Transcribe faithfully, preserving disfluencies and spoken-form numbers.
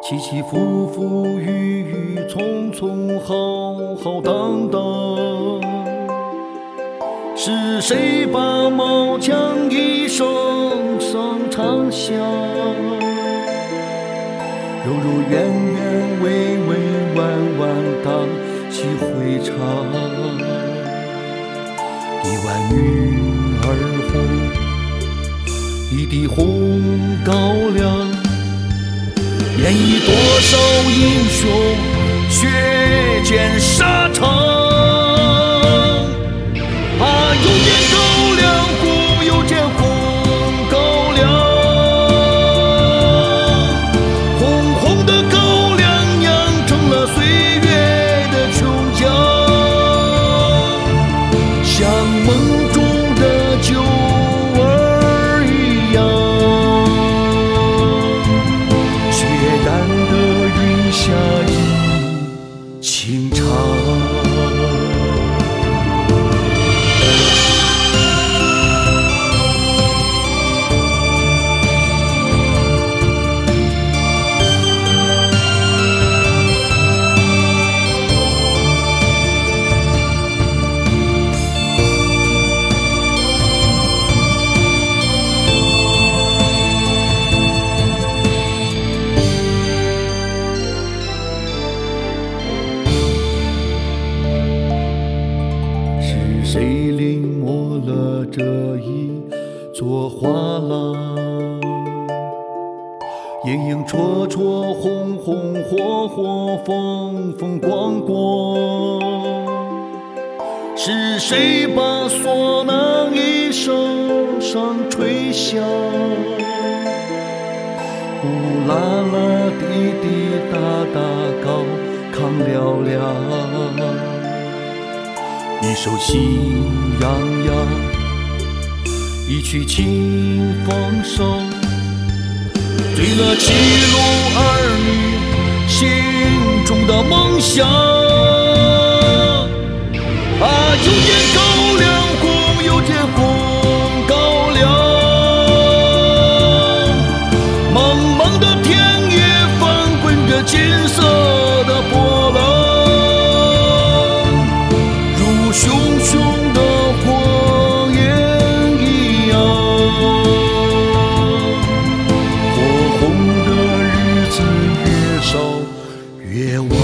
起起伏伏，雨雨匆匆，浩浩荡荡。是谁把毛枪一声声唱响？柔柔圆圆，微微弯弯，荡起回肠。一碗女儿红，一滴红高粱。演绎多少英雄血溅沙场。啊，又见高粱红，又见红高粱。红红的高粱酿成了岁月的琼浆，像梦中的酒儿一样。下一情长。谁临摹了这一座画廊？影影绰绰，红红火火，风风光光。是谁把唢呐一声声吹响？呼啦啦，滴滴答答，高亢嘹亮。一首喜洋洋，一曲清风梢，醉了七路儿女心中的梦想。啊，又见高粱红，又见红高粱。茫茫的田野翻滚着金色的波浪。熊熊的火焰一样，火红的日子越烧越旺。